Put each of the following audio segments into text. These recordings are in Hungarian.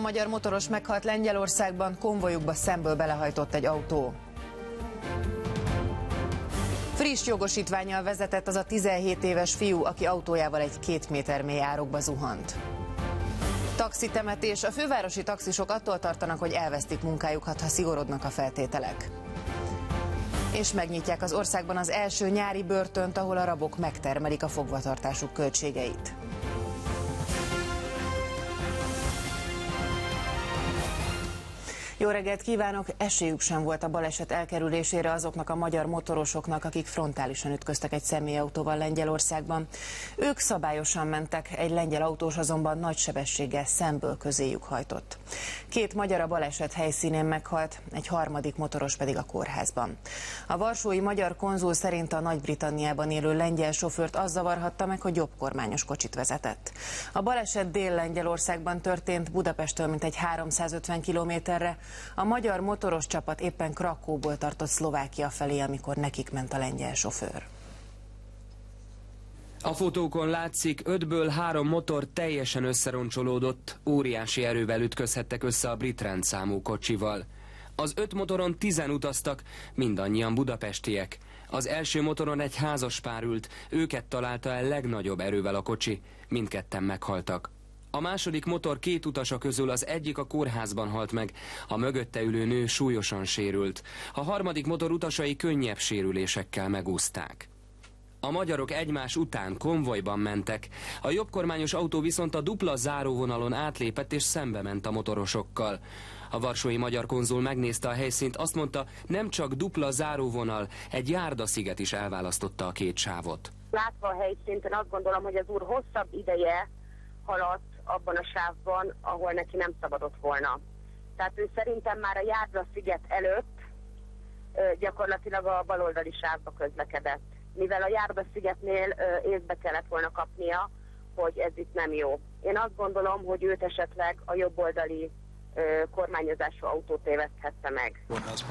magyar motoros meghalt Lengyelországban, konvojukba szemből belehajtott egy autó. Friss jogosítvánnyal vezetett az a 17 éves fiú, aki autójával egy 2 méter mély árokba zuhant. Taxitemetés. A fővárosi taxisok attól tartanak, hogy elvesztik munkájukat, ha szigorodnak a feltételek. És megnyitják az országban az első nyári börtönt, ahol a rabok megtermelik a fogvatartásuk költségeit. Jó reggelt kívánok! Esélyük sem volt a baleset elkerülésére azoknak a magyar motorosoknak, akik frontálisan ütköztek egy személyautóval Lengyelországban. Ők szabályosan mentek, egy lengyel autós azonban nagy sebességgel szemből közéjük hajtott. 2 magyar a baleset helyszínén meghalt, egy harmadik motoros pedig a kórházban. A varsói magyar konzul szerint a Nagy-Britanniában élő lengyel sofőrt az zavarhatta meg, hogy jobbkormányos kocsit vezetett. A baleset Dél-Lengyelországban történt, Budapesttől mintegy 350 kilométerre. A magyar motoros csapat éppen Krakóból tartott Szlovákia felé, amikor nekik ment a lengyel sofőr. A fotókon látszik, 5-ből 3 motor teljesen összeroncsolódott, óriási erővel ütközhettek össze a brit rendszámú kocsival. Az 5 motoron 10-en utaztak, mindannyian budapestiek. Az első motoron egy házaspár ült, őket találta el legnagyobb erővel a kocsi, mindketten meghaltak. A második motor 2 utasa közül az egyik a kórházban halt meg, a mögötte ülő nő súlyosan sérült. A harmadik motor utasai könnyebb sérülésekkel megúszták. A magyarok egymás után konvojban mentek. A jobbkormányos autó viszont a dupla záróvonalon átlépett és szembe ment a motorosokkal. A varsói magyar konzul megnézte a helyszínt, azt mondta, nem csak dupla záróvonal, egy járdasziget is elválasztotta a 2 sávot. Látva a helyszínt, én azt gondolom, hogy az úr hosszabb ideje haladt abban a sávban, ahol neki nem szabadott volna. Tehát ő szerintem már a Járda-sziget előtt gyakorlatilag a baloldali sávba közlekedett. Mivel a Járda-szigetnél észbe kellett volna kapnia, hogy ez itt nem jó. Én azt gondolom, hogy őt esetleg a jobboldali kormányozású autó téveszthette meg.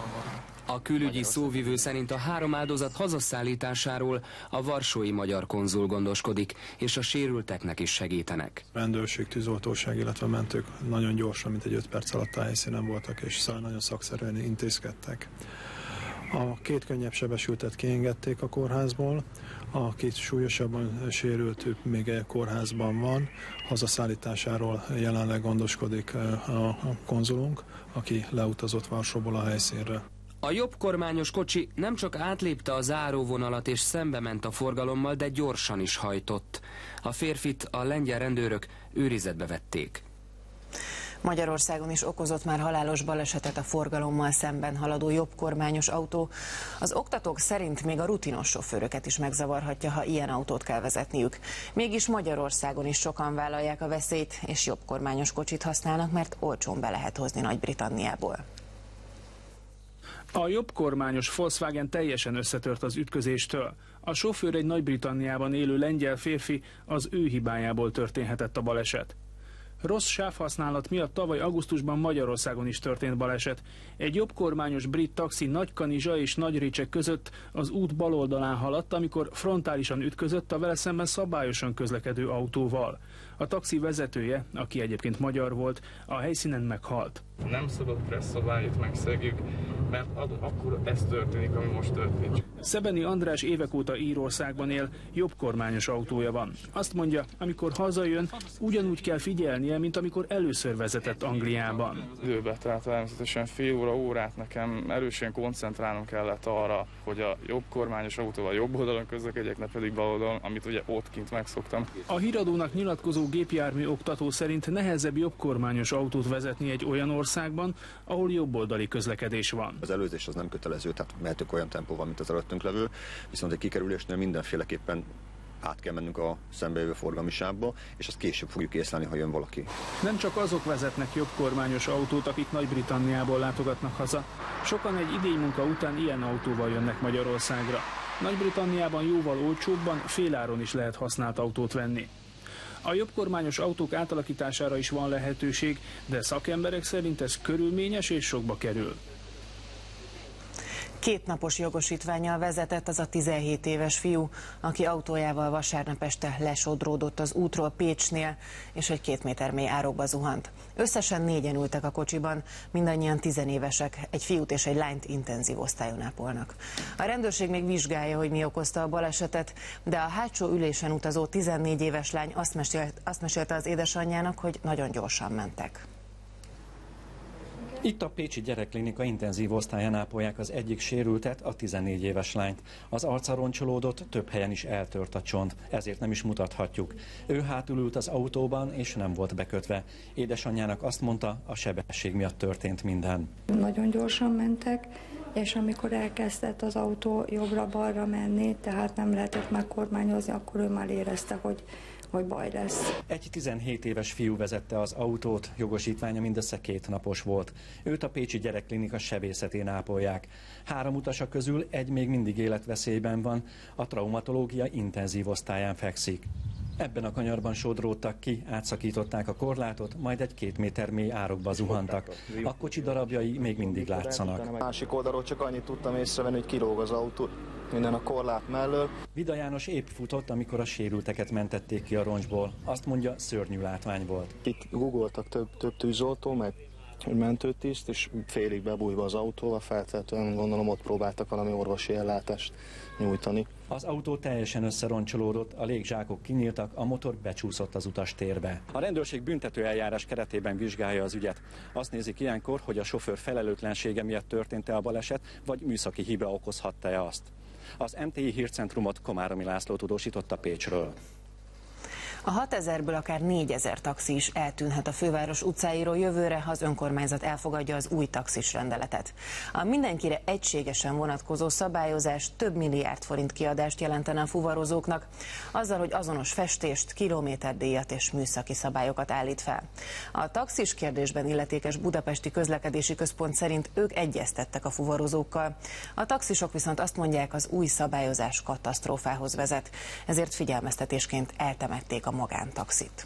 A külügyi szóvivő szerint a 3 áldozat hazaszállításáról a varsói magyar konzul gondoskodik, és a sérülteknek is segítenek. Rendőrség, tűzoltóság, illetve mentők nagyon gyorsan, mint egy 5 perc alatt a helyszínen voltak, és nagyon szakszerűen intézkedtek. A 2 könnyebb sebesültet kiengedték a kórházból, a 2 súlyosabban sérült még egy kórházban van. Hazaszállításáról jelenleg gondoskodik a konzulunk, aki leutazott Varsóból a helyszínre. A jobbkormányos kocsi nem csak átlépte a záróvonalat és szembe ment a forgalommal, de gyorsan is hajtott. A férfit a lengyel rendőrök őrizetbe vették. Magyarországon is okozott már halálos balesetet a forgalommal szemben haladó jobbkormányos autó. Az oktatók szerint még a rutinos sofőröket is megzavarhatja, ha ilyen autót kell vezetniük. Mégis Magyarországon is sokan vállalják a veszélyt, és jobbkormányos kocsit használnak, mert olcsón be lehet hozni Nagy-Britanniából. A jobbkormányos Volkswagen teljesen összetört az ütközéstől. A sofőr egy Nagy-Britanniában élő lengyel férfi, az ő hibájából történhetett a baleset. Rossz sávhasználat miatt tavaly augusztusban Magyarországon is történt baleset. Egy jobbkormányos brit taxi Nagykanizsa és Nagyrécsek között az út bal oldalán haladt, amikor frontálisan ütközött a vele szemben szabályosan közlekedő autóval. A taxi vezetője, aki egyébként magyar volt, a helyszínen meghalt. Nem szabad presszabályt megszegjük, mert akkor ez történik, ami most történik. Szebeni András évek óta Írországban él, jobbkormányos autója van. Azt mondja, amikor hazajön, ugyanúgy kell figyelnie, mint amikor először vezetett Angliában. Időbe, tehát természetesen fél óra, órát nekem erősen koncentrálnom kellett arra, hogy a jobbkormányos autóval jobb oldalon közlekedjek, ne pedig bal oldalon, amit ugye ott kint megszoktam. A híradónak nyilatkozó gépjármű oktató szerint nehezebb jobbkormányos autót vezetni egy olyan országban, ahol jobboldali közlekedés van. Az előzés az nem kötelező, tehát mehetünk olyan tempóval, mint az előttünk levő, viszont egy kikerülésnél mindenféleképpen át kell mennünk a szembejövő forgalmi sávba, és azt később fogjuk észlelni, ha jön valaki. Nem csak azok vezetnek jobbkormányos autót, akik Nagy-Britanniából látogatnak haza. Sokan egy idénymunka után ilyen autóval jönnek Magyarországra. Nagy-Britanniában jóval olcsóbban, féláron is lehet használt autót venni. A jobbkormányos autók átalakítására is van lehetőség, de szakemberek szerint ez körülményes és sokba kerül. 2 napos jogosítvánnyal vezetett az a 17 éves fiú, aki autójával vasárnap este lesodródott az útról Pécsnél, és egy 2 méter mély árokba zuhant. Összesen 4-en ültek a kocsiban, mindannyian 10 évesek, egy fiút és egy lányt intenzív osztályon ápolnak. A rendőrség még vizsgálja, hogy mi okozta a balesetet, de a hátsó ülésen utazó 14 éves lány azt mesélte az édesanyjának, hogy nagyon gyorsan mentek. Itt a Pécsi Gyerekklinika intenzív osztályán ápolják az egyik sérültet, a 14 éves lányt. Az arca roncsolódott, több helyen is eltört a csont, ezért nem is mutathatjuk. Ő hátul ült az autóban, és nem volt bekötve. Édesanyjának azt mondta, a sebesség miatt történt minden. Nagyon gyorsan mentek, és amikor elkezdett az autó jobbra-balra menni, tehát nem lehetett megkormányozni, akkor ő már érezte, hogy baj lesz. Egy 17 éves fiú vezette az autót, jogosítványa mindössze 2 napos volt. Őt a Pécsi Gyerekklinika sebészetén ápolják. 3 utasa közül egy még mindig életveszélyben van, a traumatológia intenzív osztályán fekszik. Ebben a kanyarban sodródtak ki, átszakították a korlátot, majd egy 2 méter mély árokba zuhantak. A kocsi darabjai még mindig látszanak. A másik oldalról csak annyit tudtam észrevenni, hogy kilóg az autó minden a korlát mellől. Vida János épp futott, amikor a sérülteket mentették ki a roncsból. Azt mondja, szörnyű látvány volt. Itt guggoltak több tűzoltó, meg egy mentőtiszt, és félig bebújva az autóval, feltétlenül gondolom ott próbáltak valami orvosi ellátást nyújtani. Az autó teljesen összeroncsolódott, a légzsákok kinyíltak, a motor becsúszott az utastérbe. A rendőrség büntetőeljárás keretében vizsgálja az ügyet. Azt nézik ilyenkor, hogy a sofőr felelőtlensége miatt történt-e a baleset, vagy műszaki hiba okozhatta-e azt. Az MTI hírcentrumot Komáromi László tudósította Pécsről. A 6000-ből akár 4000 taxi is eltűnhet a főváros utcáiról jövőre, ha az önkormányzat elfogadja az új taxis rendeletet. A mindenkire egységesen vonatkozó szabályozás több milliárd forint kiadást jelentene a fuvarozóknak, azzal, hogy azonos festést, kilométerdíjat és műszaki szabályokat állít fel. A taxis kérdésben illetékes Budapesti Közlekedési Központ szerint ők egyeztettek a fuvarozókkal. A taxisok viszont azt mondják, az új szabályozás katasztrófához vezet, ezért figyelmeztetésként eltemették a magántaxit.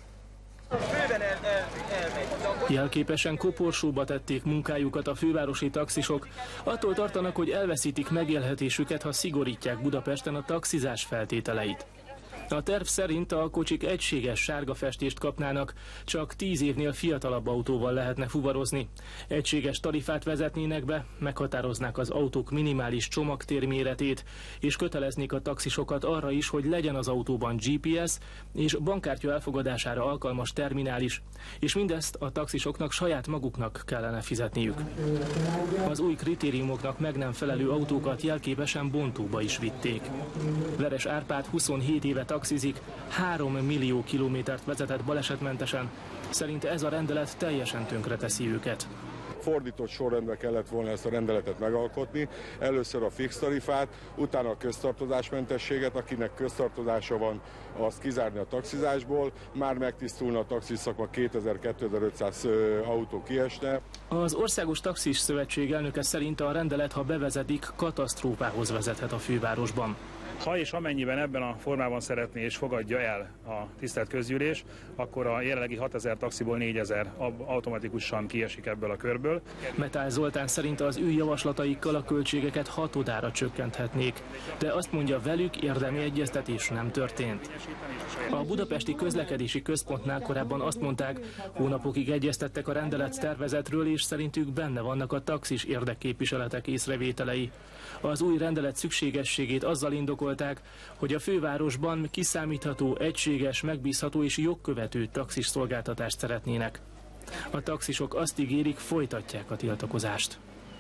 Jelképesen koporsóba tették munkájukat a fővárosi taxisok. Attól tartanak, hogy elveszítik megélhetésüket, ha szigorítják Budapesten a taxizás feltételeit. A terv szerint a kocsik egységes sárga festést kapnának, csak 10 évnél fiatalabb autóval lehetne fuvarozni. Egységes tarifát vezetnének be, meghatároznák az autók minimális csomagtérméretét, és köteleznék a taxisokat arra is, hogy legyen az autóban GPS és bankkártya elfogadására alkalmas terminális, és mindezt a taxisoknak saját maguknak kellene fizetniük. Az új kritériumoknak meg nem felelő autókat jelképesen bontóba is vitték. Veres Árpád 27 éve taxizik, 3 millió kilométert vezetett balesetmentesen. Szerinte ez a rendelet teljesen tönkreteszi őket. Fordított sorrendben kellett volna ezt a rendeletet megalkotni. Először a fix tarifát, utána a köztartozásmentességet, akinek köztartozása van, azt kizárni a taxizásból. Már megtisztulna a taxiszakma, 2000-2500 autó kiesne. Az Országos Taxis Szövetség elnöke szerint a rendelet, ha bevezetik, katasztrófához vezethet a fővárosban. Ha és amennyiben ebben a formában szeretné és fogadja el a tisztelt közgyűlés, akkor a jelenlegi 6000 taxiból 4000 automatikusan kiesik ebből a körből. Metál Zoltán szerint az ő javaslataikkal a költségeket 6-odára csökkenthetnék, de azt mondja, velük érdemi egyeztetés nem történt. A Budapesti Közlekedési Központnál korábban azt mondták, hónapokig egyeztettek a rendelet tervezetről, és szerintük benne vannak a taxis érdekképviseletek észrevételei. Az új rendelet szükségességét azzal indokolták, hogy a fővárosban kiszámítható, egységes, megbízható és jogkövető taxis szolgáltatást szeretnének. A taxisok azt ígérik, folytatják a tiltakozást.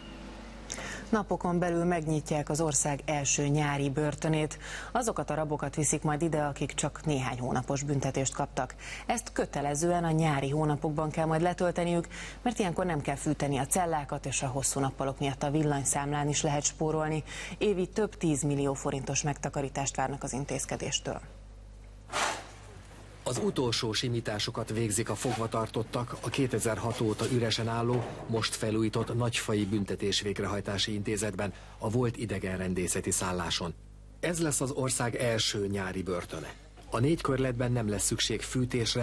Napokon belül megnyitják az ország első nyári börtönét. Azokat a rabokat viszik majd ide, akik csak néhány hónapos büntetést kaptak. Ezt kötelezően a nyári hónapokban kell majd letölteniük, mert ilyenkor nem kell fűteni a cellákat, és a hosszú nappalok miatt a villanyszámlán is lehet spórolni. Évi több 10 millió forintos megtakarítást várnak az intézkedéstől. Az utolsó simításokat végzik a fogvatartottak a 2006 óta üresen álló, most felújított Nagyfai Büntetés Végrehajtási Intézetben, a volt idegenrendészeti szálláson. Ez lesz az ország első nyári börtöne. A 4 körletben nem lesz szükség fűtésre,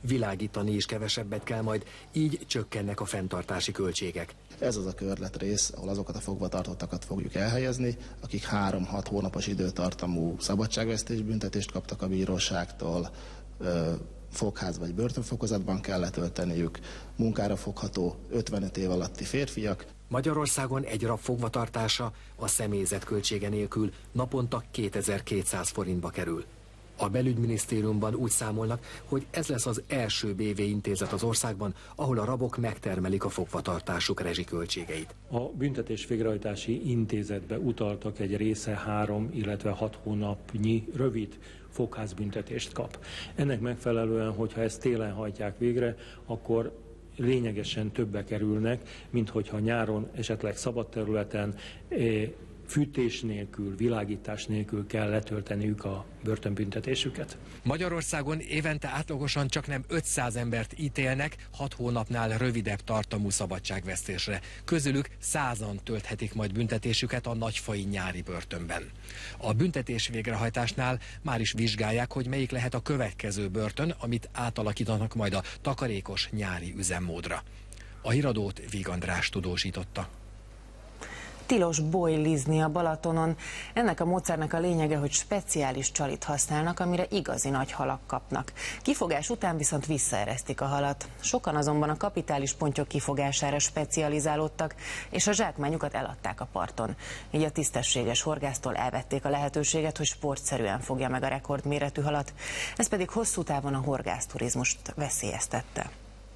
világítani is kevesebbet kell majd, így csökkennek a fenntartási költségek. Ez az a körletrész, ahol azokat a fogvatartottakat fogjuk elhelyezni, akik 3-6 hónapos időtartamú szabadságvesztésbüntetést kaptak a bíróságtól, fogház vagy börtönfokozatban kell letölteniük, munkára fogható 55 év alatti férfiak. Magyarországon egy rab fogvatartása a személyzet költsége nélkül naponta 2200 forintba kerül. A belügyminisztériumban úgy számolnak, hogy ez lesz az első BV intézet az országban, ahol a rabok megtermelik a fogvatartásuk rezsiköltségeit. A büntetés végrehajtási intézetbe utaltak egy része 3, illetve 6 hónapnyi rövid fogházbüntetést kap. Ennek megfelelően, hogyha ezt télen hajtják végre, akkor lényegesen többe kerülnek, mint hogyha nyáron esetleg szabad területen fűtés nélkül, világítás nélkül kell letölteniük a börtönbüntetésüket. Magyarországon évente átlagosan csaknem 500 embert ítélnek 6 hónapnál rövidebb tartamú szabadságvesztésre. Közülük 100-an tölthetik majd büntetésüket a nagyfai nyári börtönben. A büntetés végrehajtásnál már is vizsgálják, hogy melyik lehet a következő börtön, amit átalakítanak majd a takarékos nyári üzemmódra. A híradót Víg András tudósította. Tilos bojlizni a Balatonon. Ennek a módszernek a lényege, hogy speciális csalit használnak, amire igazi nagy halak kapnak. Kifogás után viszont visszaeresztik a halat. Sokan azonban a kapitális pontyok kifogására specializálódtak, és a zsákmányukat eladták a parton. Így a tisztességes horgásztól elvették a lehetőséget, hogy sportszerűen fogja meg a rekordméretű halat. Ez pedig hosszú távon a horgászturizmust veszélyeztette.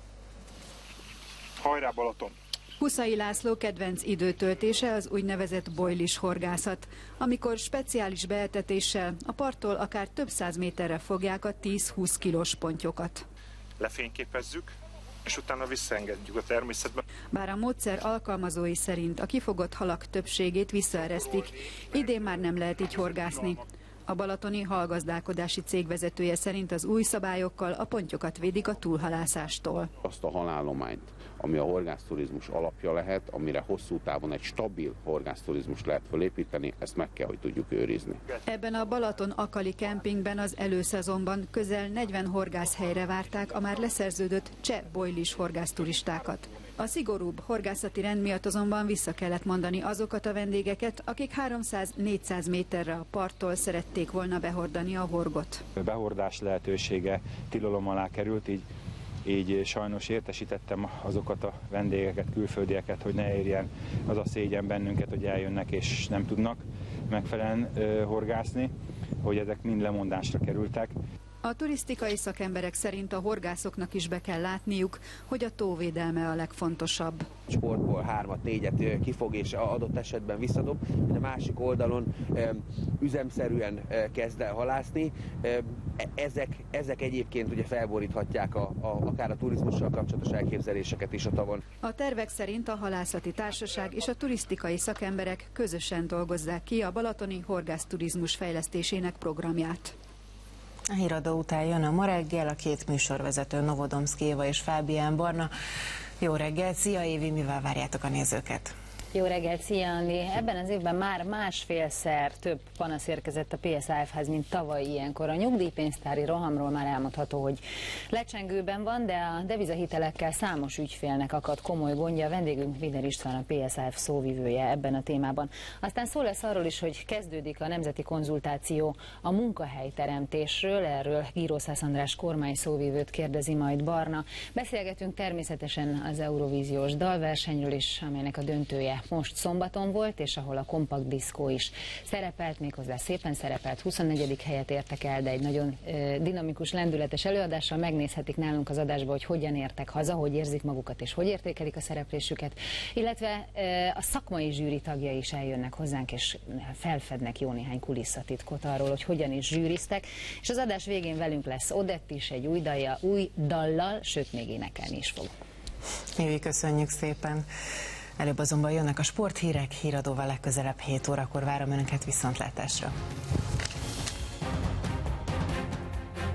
Hajrá Balaton! Huszai László kedvenc időtöltése az úgynevezett bojlis horgászat, amikor speciális beetetéssel a parttól akár több 100 méterre fogják a 10-20 kilós pontyokat. Lefényképezzük, és utána visszaengedjük a természetbe. Bár a módszer alkalmazói szerint a kifogott halak többségét visszaeresztik, idén már nem lehet így horgászni. A balatoni halgazdálkodási cég vezetője szerint az új szabályokkal a pontyokat védik a túlhalászástól. Azt a halállományt, ami a horgászturizmus alapja lehet, amire hosszú távon egy stabil horgászturizmus lehet felépíteni, ezt meg kell, hogy tudjuk őrizni. Ebben a Balaton-Akali kempingben az előszezonban közel 40 horgászhelyre várták a már leszerződött cseh bojlis horgászturistákat. A szigorúbb horgászati rend miatt azonban vissza kellett mondani azokat a vendégeket, akik 300-400 méterre a parttól szerették volna behordani a horgot. A behordás lehetősége tilalom alá került, így sajnos értesítettem azokat a vendégeket, külföldieket, hogy ne érjen az a szégyen bennünket, hogy eljönnek és nem tudnak megfelelően horgászni, hogy ezek mind lemondásra kerültek. A turisztikai szakemberek szerint a horgászoknak is be kell látniuk, hogy a tóvédelme a legfontosabb. Sportból 3-4 kifog és adott esetben visszadob, de a másik oldalon üzemszerűen kezd el halászni. Ezek egyébként ugye felboríthatják akár a turizmussal kapcsolatos elképzeléseket is a tavon. A tervek szerint a halászati társaság és a turisztikai szakemberek közösen dolgozzák ki a balatoni horgászturizmus fejlesztésének programját. A híradó után jön a Ma reggel, a két műsorvezető Novodomszki Éva és Fábián Barna. Jó reggelt, szia Évi, mivel várjátok a nézőket? Jó reggelt, szia Andi! Ebben az évben már másfélszer több panasz érkezett a PSAF-hez, mint tavaly ilyenkor. A nyugdíjpénztári rohamról már elmondható, hogy lecsengőben van, de a devizahitelekkel számos ügyfélnek akadt komoly gondja. A vendégünk Wiener István, a PSAF szóvivője ebben a témában. Aztán szó lesz arról is, hogy kezdődik a nemzeti konzultáció a munkahelyteremtésről. Erről Gírószász András kormány szóvivőt kérdezi majd Barna. Beszélgetünk természetesen az Eurovíziós dalversenyről is, amelynek a döntője most szombaton volt, és ahol a kompakt diszkó is szerepelt, méghozzá szépen szerepelt, 24. helyet értek el, de egy nagyon dinamikus, lendületes előadással megnézhetik nálunk az adásba, hogy hogyan értek haza, hogy érzik magukat, és hogy értékelik a szereplésüket, illetve a szakmai zsűri tagjai is eljönnek hozzánk, és felfednek jó néhány kulisszatitkot arról, hogy hogyan is zsűriztek, és az adás végén velünk lesz Odett is egy új dallal, sőt, még énekelni is fog. Évi, köszönjük szépen! Előbb azonban jönnek a sporthírek, híradóval legközelebb 7 órakor várom önöket, viszontlátásra.